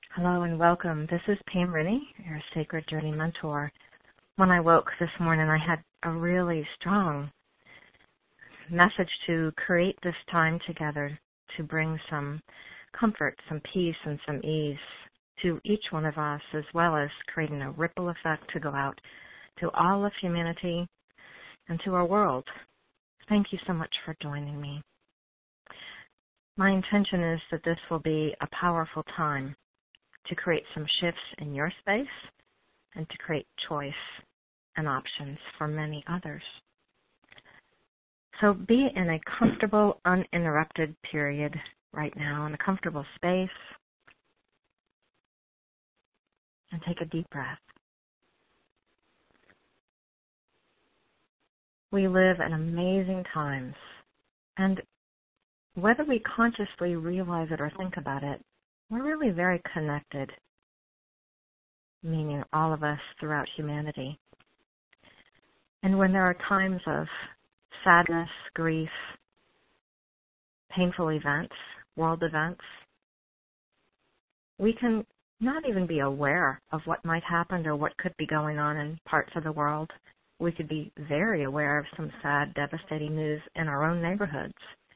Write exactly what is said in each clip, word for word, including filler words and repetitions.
Hello and welcome. This is Pam Rinne, your Sacred Journey Mentor. When I woke this morning, I had a really strong message to create this time together to bring some comfort, some peace, and some ease to each one of us, as well as creating a ripple effect to go out to all of humanity and to our world. Thank you so much for joining me. My intention is that this will be a powerful time to create some shifts in your space and to create choice and options for many others. So be in a comfortable, uninterrupted period right now, in a comfortable space, and take a deep breath. We live in amazing times, and whether we consciously realize it or think about it, we're really very connected, meaning all of us throughout humanity. And when there are times of sadness, grief, painful events, world events, we can not even be aware of what might happen or what could be going on in parts of the world. We could be very aware of some sad, devastating news in our own neighborhoods.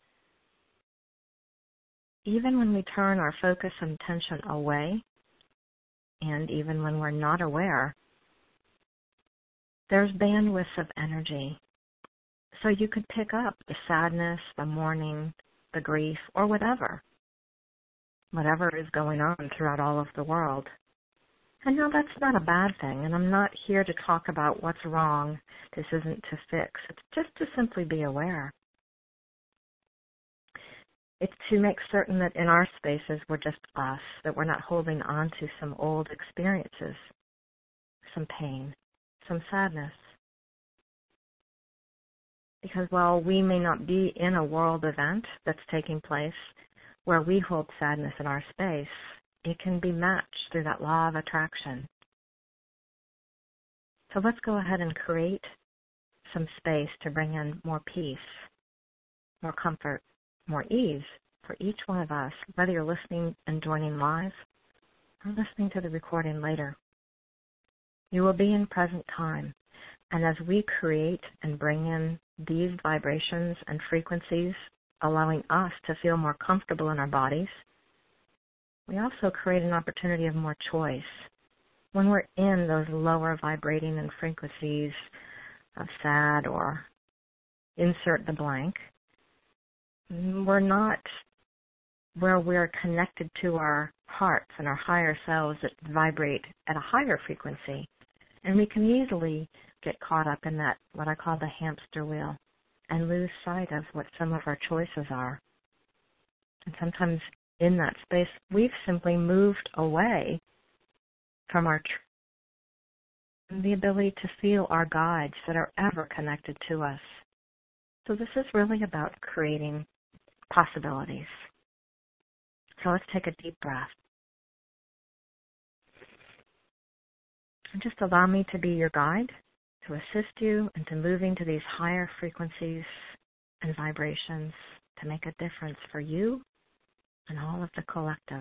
Even when we turn our focus and attention away, and even when we're not aware, there's bandwidth of energy. So you could pick up the sadness, the mourning, the grief, or whatever, whatever is going on throughout all of the world. And no, that's not a bad thing, and I'm not here to talk about what's wrong. This isn't to fix. It's just to simply be aware. It's to make certain that in our spaces we're just us, that we're not holding on to some old experiences, some pain, some sadness. Because while we may not be in a world event that's taking place where we hold sadness in our space, it can be matched through that law of attraction. So let's go ahead and create some space to bring in more peace, more comfort, more ease for each one of us, whether you're listening and joining live or listening to the recording later. You will be in present time, and as we create and bring in these vibrations and frequencies, allowing us to feel more comfortable in our bodies, we also create an opportunity of more choice. When we're in those lower vibrating and frequencies of sad or insert the blank, we're not where we're connected to our hearts and our higher selves that vibrate at a higher frequency. And we can easily get caught up in that, what I call the hamster wheel, and lose sight of what some of our choices are. And sometimes in that space, we've simply moved away from our truth and the ability to feel our guides that are ever connected to us. So this is really about creating possibilities. So let's take a deep breath. And just allow me to be your guide, to assist you into moving to these higher frequencies and vibrations to make a difference for you and all of the collective.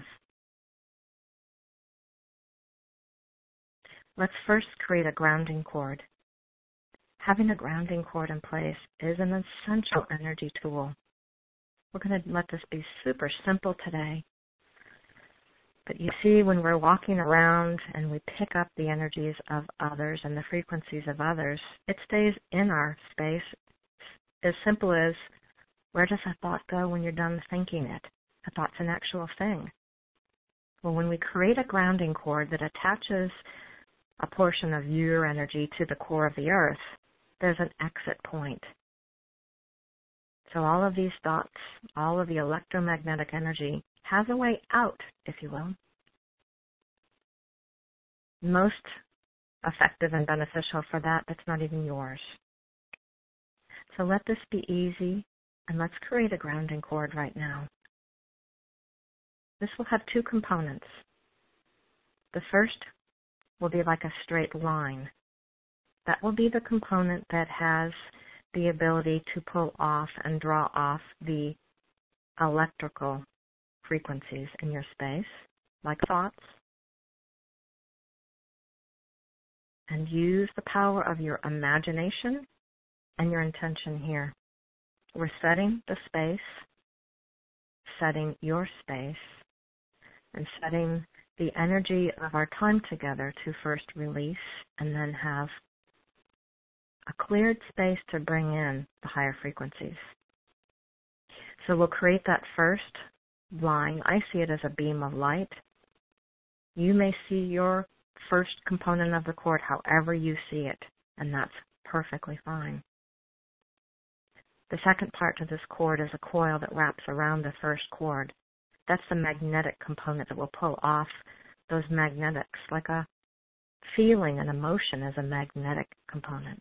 Let's first create a grounding cord. Having a grounding cord in place is an essential energy tool. We're going to let this be super simple today. But you see, when we're walking around and we pick up the energies of others and the frequencies of others, it stays in our space. As simple as, where does a thought go when you're done thinking it? A thought's an actual thing. Well, when we create a grounding cord that attaches a portion of your energy to the core of the earth, there's an exit point. So all of these thoughts, all of the electromagnetic energy has a way out, if you will. Most effective and beneficial for that, that's not even yours. So let this be easy, and let's create a grounding cord right now. This will have two components. The first will be like a straight line. That will be the component that has the ability to pull off and draw off the electrical frequencies in your space, like thoughts, and use the power of your imagination and your intention here. We're setting the space, setting your space, and setting the energy of our time together to first release and then have a cleared space to bring in the higher frequencies. So we'll create that first line. I see it as a beam of light. You may see your first component of the cord however you see it, and that's perfectly fine. The second part to this cord is a coil that wraps around the first cord. That's the magnetic component that will pull off those magnetics, like a feeling, an emotion is a magnetic component.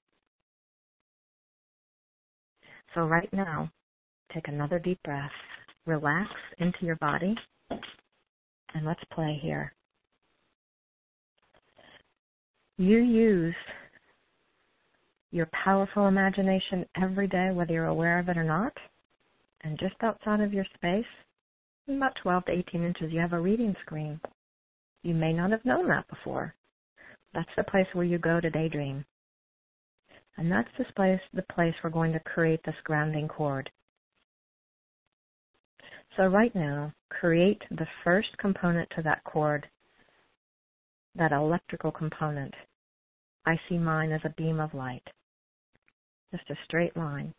So right now, take another deep breath, relax into your body, and let's play here. You use your powerful imagination every day, whether you're aware of it or not, and just outside of your space, about twelve to eighteen inches, you have a reading screen. You may not have known that before. That's the place where you go to daydream. And that's this place, the place we're going to create this grounding cord. So right now, create the first component to that cord, that electrical component. I see mine as a beam of light, just a straight line.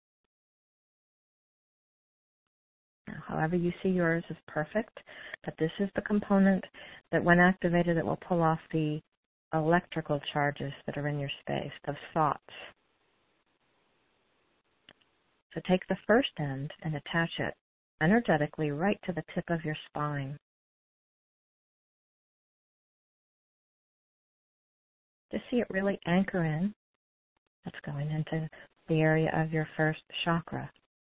Now, however you see yours is perfect, but this is the component that when activated, it will pull off the electrical charges that are in your space, those thoughts. So take the first end and attach it energetically right to the tip of your spine. Just see it really anchor in. That's going into the area of your first chakra.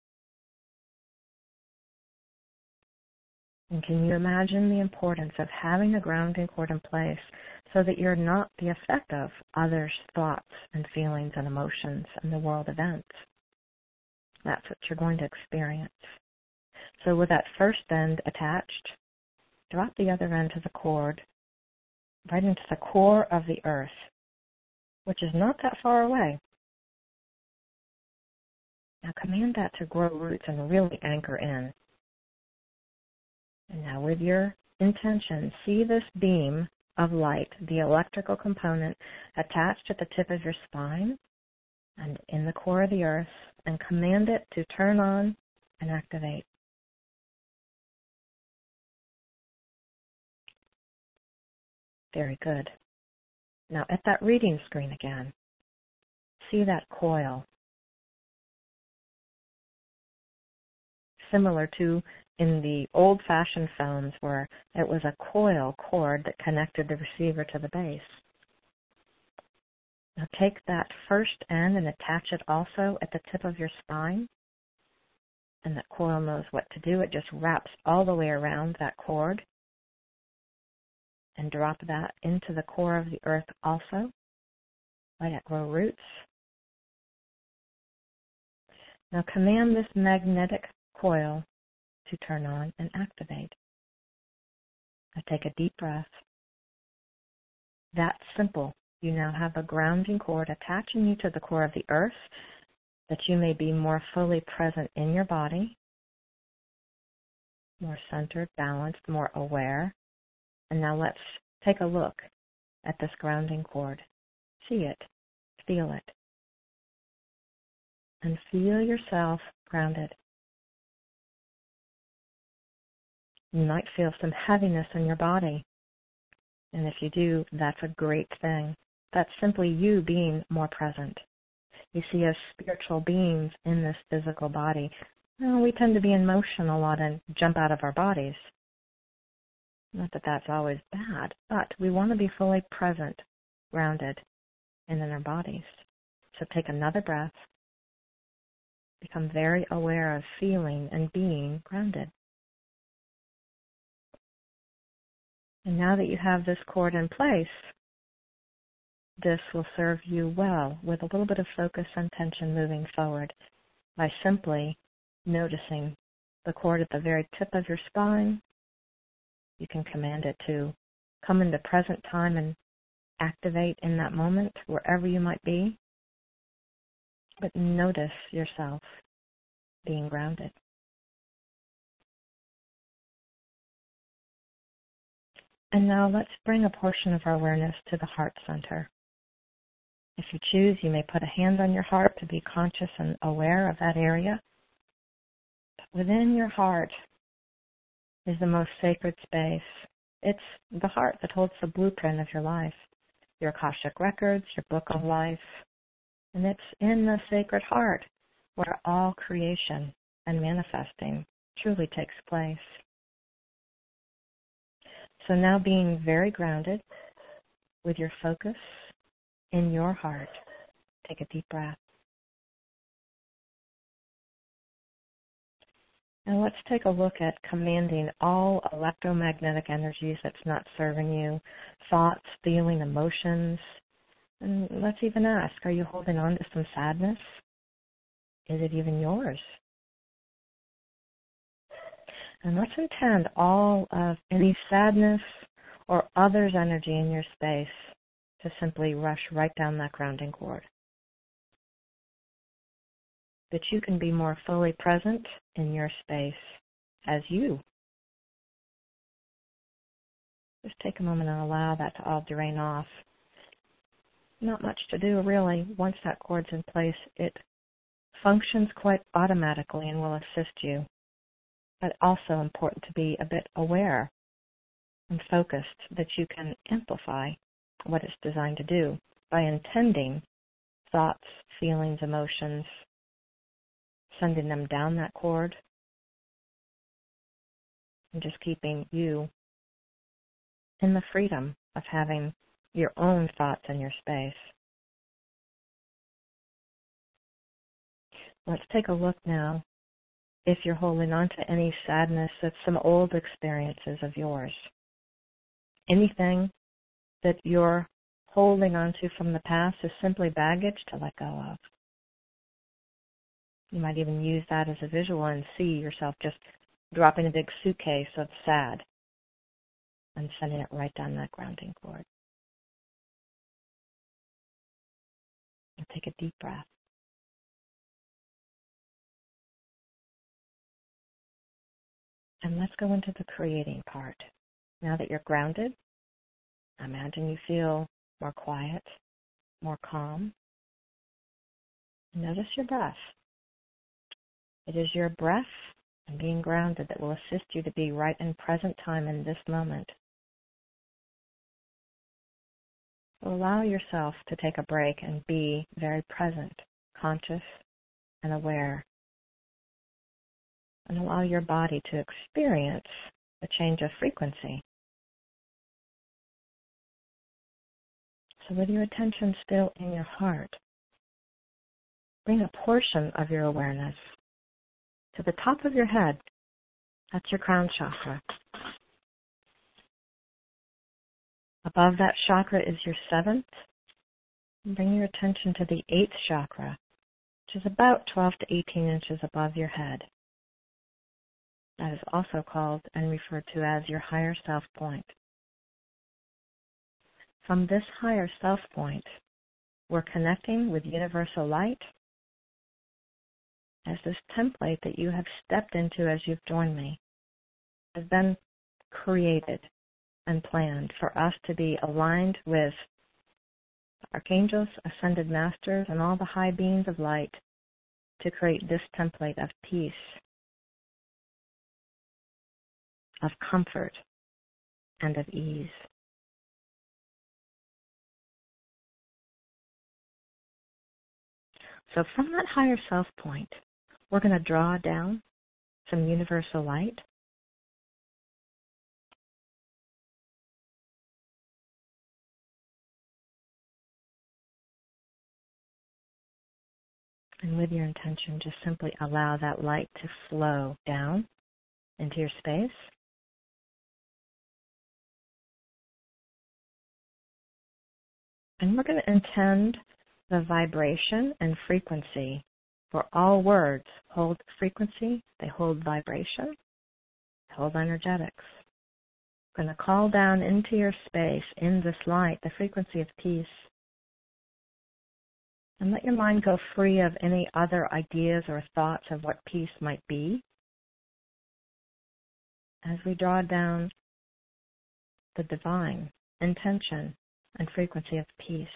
And can you imagine the importance of having a grounding cord in place so that you're not the effect of others' thoughts and feelings and emotions and the world events? That's what you're going to experience. So with that first end attached, drop the other end to the cord right into the core of the earth, which is not that far away. Now command that to grow roots and really anchor in. And now with your intention, see this beam of light, the electrical component, attached at the tip of your spine and in the core of the earth, and command it to turn on and activate. Very good. Now at that reading screen again, see that coil. Similar to in the old-fashioned phones where it was a coil cord that connected the receiver to the base. Now take that first end and attach it also at the tip of your spine. And that coil knows what to do. It just wraps all the way around that cord. And drop that into the core of the earth also. Let it grow roots. Now command this magnetic coil to turn on and activate. Now take a deep breath. That's simple. You now have a grounding cord attaching you to the core of the earth that you may be more fully present in your body, more centered, balanced, more aware. And now let's take a look at this grounding cord. See it, feel it, and feel yourself grounded. You might feel some heaviness in your body. And if you do, that's a great thing. That's simply you being more present. You see, as spiritual beings in this physical body, well, we tend to be in motion a lot and jump out of our bodies. Not that that's always bad, but we want to be fully present, grounded, and in our bodies. So take another breath. Become very aware of feeling and being grounded. And now that you have this cord in place, this will serve you well with a little bit of focus and tension moving forward by simply noticing the cord at the very tip of your spine. You can command it to come into present time and activate in that moment, wherever you might be. But notice yourself being grounded. And now let's bring a portion of our awareness to the heart center. If you choose, you may put a hand on your heart to be conscious and aware of that area. But within your heart is the most sacred space. It's the heart that holds the blueprint of your life, your Akashic records, your book of life. And it's in the sacred heart where all creation and manifesting truly takes place. So now being very grounded with your focus in your heart, take a deep breath. Now let's take a look at commanding all electromagnetic energies that's not serving you, thoughts, feeling, emotions. And let's even ask, are you holding on to some sadness? Is it even yours? And let's intend all of any sadness or others' energy in your space to simply rush right down that grounding cord. That you can be more fully present in your space as you. Just take a moment and allow that to all drain off. Not much to do, really. Once that cord's in place, it functions quite automatically and will assist you. But also important to be a bit aware and focused that you can amplify what it's designed to do by intending thoughts, feelings, emotions, sending them down that cord, and just keeping you in the freedom of having your own thoughts in your space. Let's take a look now if you're holding on to any sadness that's some old experiences of yours. Anything that you're holding on to from the past is simply baggage to let go of. You might even use that as a visual and see yourself just dropping a big suitcase of sad and sending it right down that grounding cord. And take a deep breath. And let's go into the creating part. Now that you're grounded, imagine you feel more quiet, more calm. Notice your breath. It is your breath and being grounded that will assist you to be right in present time in this moment. So allow yourself to take a break and be very present, conscious, and aware. And allow your body to experience a change of frequency. So with your attention still in your heart, bring a portion of your awareness to the top of your head. That's your crown chakra. Above that chakra is your seventh. And bring your attention to the eighth chakra, which is about twelve to eighteen inches above your head. That is also called and referred to as your higher self point. From this higher self point, we're connecting with universal light as this template that you have stepped into as you've joined me has been created and planned for us to be aligned with archangels, ascended masters, and all the high beings of light to create this template of peace, of comfort, and of ease. So from that higher self point, we're going to draw down some universal light. And with your intention, just simply allow that light to flow down into your space. And we're going to intend the vibration and frequency. For all words hold frequency, they hold vibration, they hold energetics. going to call down into your space, in this light, the frequency of peace. And let your mind go free of any other ideas or thoughts of what peace might be. As we draw down the divine intention and frequency of peace.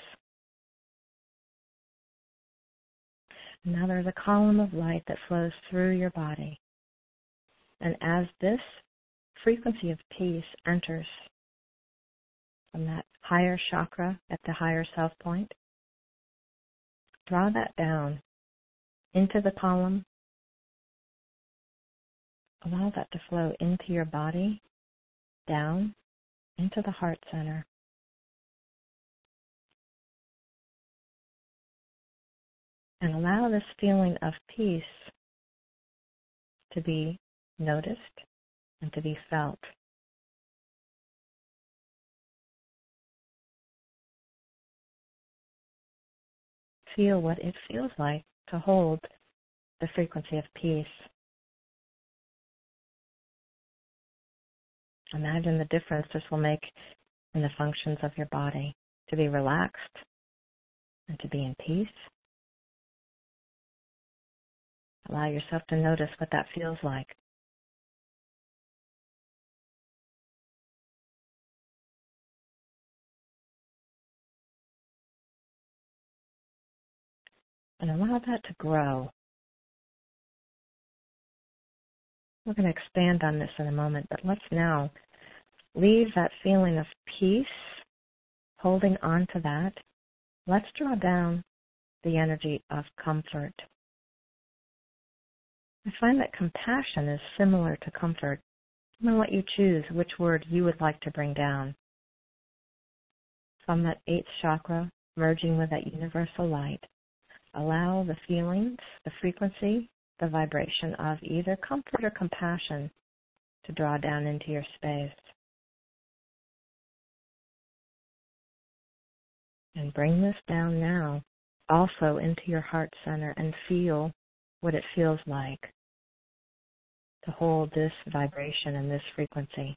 And now there's a column of light that flows through your body. And as this frequency of peace enters from that higher chakra at the higher self point, draw that down into the column. Allow that to flow into your body, down into the heart center. And allow this feeling of peace to be noticed and to be felt. Feel what it feels like to hold the frequency of peace. Imagine the difference this will make in the functions of your body, to be relaxed and to be in peace. Allow yourself to notice what that feels like. And allow that to grow. We're going to expand on this in a moment, but let's now leave that feeling of peace, holding on to that. Let's draw down the energy of comfort. I find that compassion is similar to comfort. I'm going to let you choose which word you would like to bring down. From that eighth chakra, merging with that universal light, allow the feelings, the frequency, the vibration of either comfort or compassion to draw down into your space. And bring this down now also into your heart center and feel what it feels like to hold this vibration and this frequency.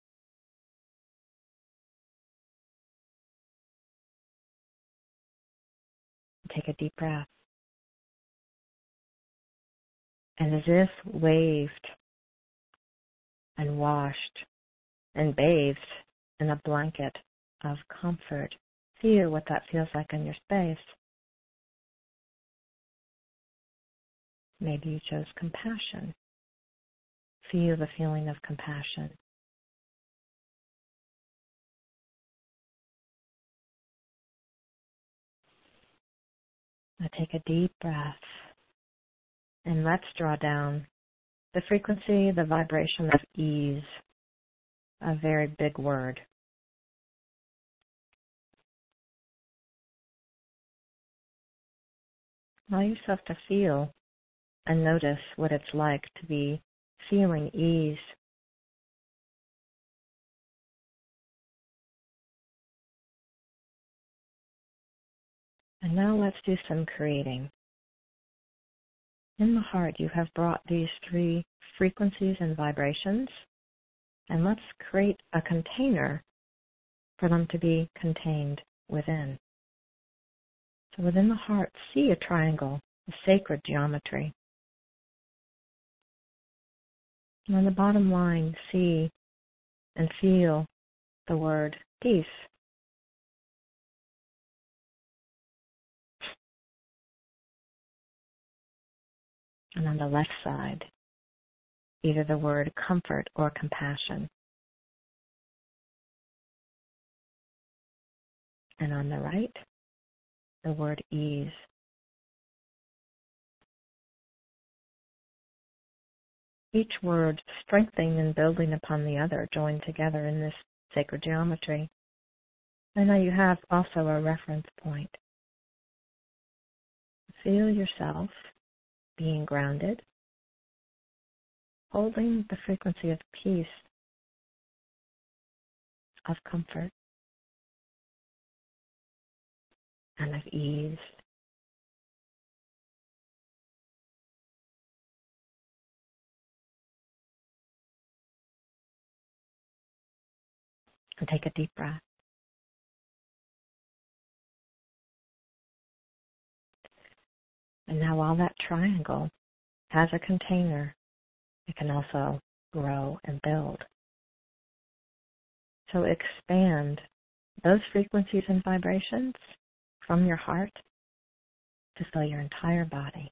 Take a deep breath. And as if waved and washed and bathed in a blanket of comfort, feel what that feels like in your space. Maybe you chose compassion. Feel the feeling of compassion. Now take a deep breath and let's draw down the frequency, the vibration of ease, a very big word. Allow yourself to feel and notice what it's like to be feeling ease. And now let's do some creating. In the heart, you have brought these three frequencies and vibrations, and let's create a container for them to be contained within. So within the heart, see a triangle, a sacred geometry. And on the bottom line, see and feel the word peace. And on the left side, either the word comfort or compassion. And on the right, the word ease. Each word strengthening and building upon the other, joined together in this sacred geometry. And now you have also a reference point. Feel yourself being grounded, holding the frequency of peace, of comfort, and of ease. And take a deep breath. And now while that triangle has a container, it can also grow and build. So expand those frequencies and vibrations from your heart to fill your entire body.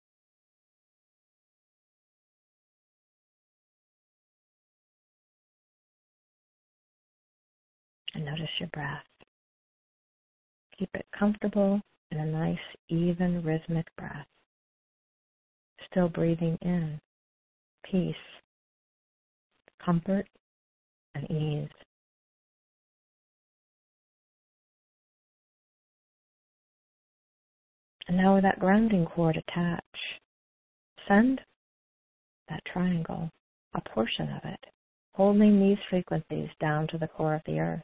And notice your breath. Keep it comfortable in a nice, even, rhythmic breath. Still breathing in peace, comfort, and ease. And now with that grounding cord attached, send that triangle, a portion of it, holding these frequencies down to the core of the earth.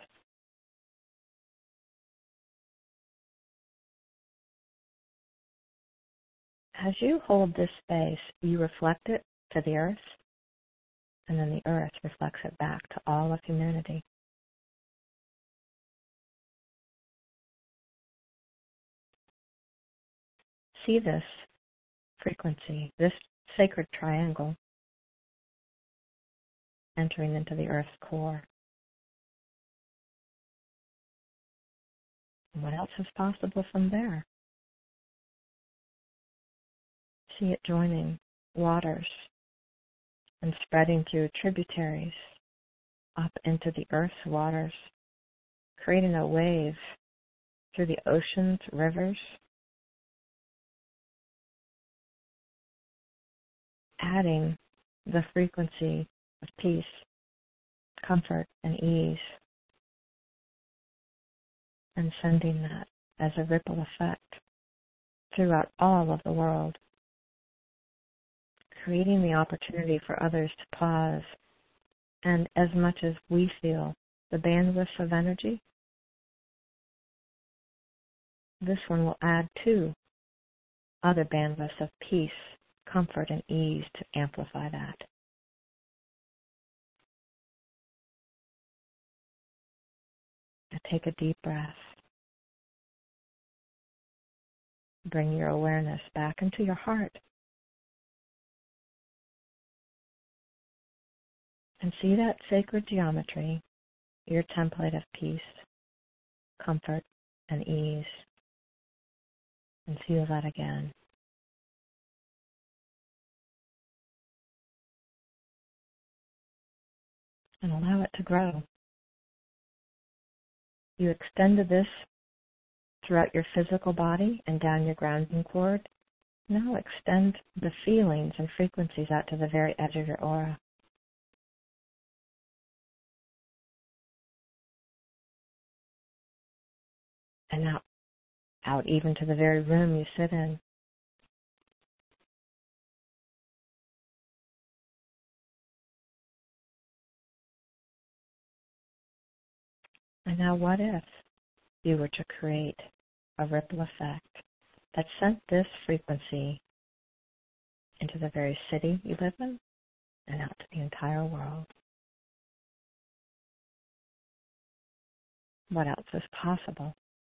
As you hold this space, you reflect it to the earth, and then the earth reflects it back to all of humanity. See this frequency, this sacred triangle, entering into the earth's core. And what else is possible from there? See it joining waters and spreading through tributaries up into the earth's waters, creating a wave through the oceans, rivers, adding the frequency of peace, comfort, and ease, and sending that as a ripple effect throughout all of the world, creating the opportunity for others to pause, and as much as we feel the bandwidth of energy, this one will add to other bandwidths of peace, comfort, and ease to amplify that. Now take a deep breath. Bring your awareness back into your heart. And see that sacred geometry, your template of peace, comfort, and ease. And feel that again. And allow it to grow. You extended this throughout your physical body and down your grounding cord. Now extend the feelings and frequencies out to the very edge of your aura. And out, out even to the very room you sit in. And now what if you were to create a ripple effect that sent this frequency into the very city you live in and out to the entire world? What else is possible?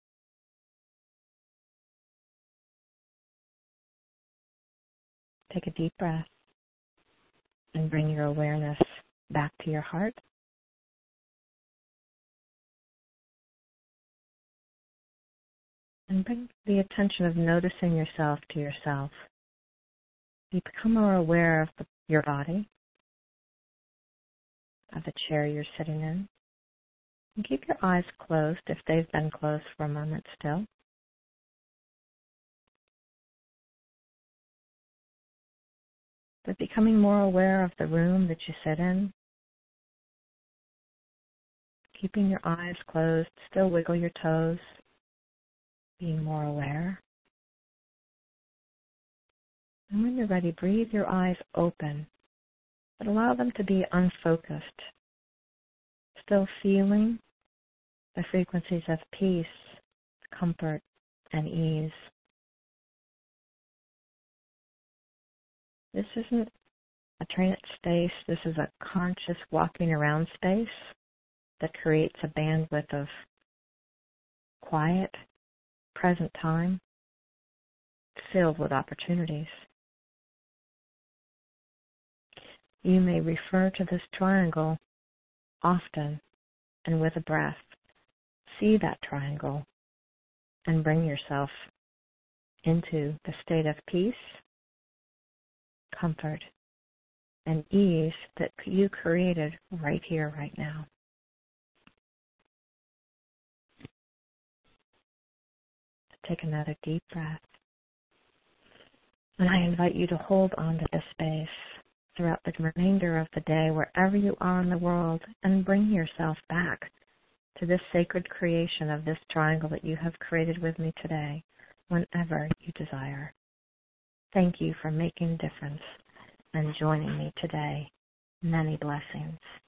Take a deep breath and bring your awareness back to your heart. And bring the attention of noticing yourself to yourself. You become more aware of the, your body, of the chair you're sitting in. And keep your eyes closed if they've been closed for a moment still. But becoming more aware of the room that you sit in. Keeping your eyes closed, still wiggle your toes. Being more aware. And when you're ready, breathe your eyes open, but allow them to be unfocused. Still feeling the frequencies of peace, comfort, and ease. This isn't a trance space. This is a conscious walking around space that creates a bandwidth of quiet, present time filled with opportunities. You may refer to this triangle often and with a breath. See that triangle and bring yourself into the state of peace, comfort, and ease that you created right here, right now. Take another deep breath. And I invite you to hold on to this space throughout the remainder of the day, wherever you are in the world, and bring yourself back to this sacred creation of this triangle that you have created with me today, whenever you desire. Thank you for making a difference and joining me today. Many blessings.